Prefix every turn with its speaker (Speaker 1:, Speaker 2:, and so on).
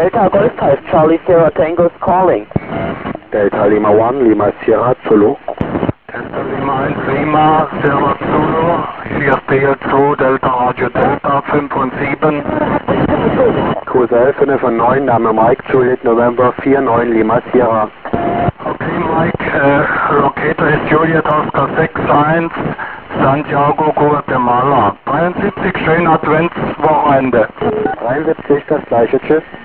Speaker 1: Delta Golf 5, Charlie Sierra Tango is calling.
Speaker 2: Delta Lima 1, Lima Sierra Zulu.
Speaker 3: Delta Lima 1, Lima Sierra Zulu. Hier ist DL2, Delta Radio Delta 5 und 7.
Speaker 2: Kurs 11, 5 und 9, Name Mike, Juliet November 49, Lima Sierra.
Speaker 3: Okay Mike, Locator ist Juliet Oscar 61, Santiago, Guatemala. 73, schönen Adventswochenende.
Speaker 2: 73, das gleiche, tschüss.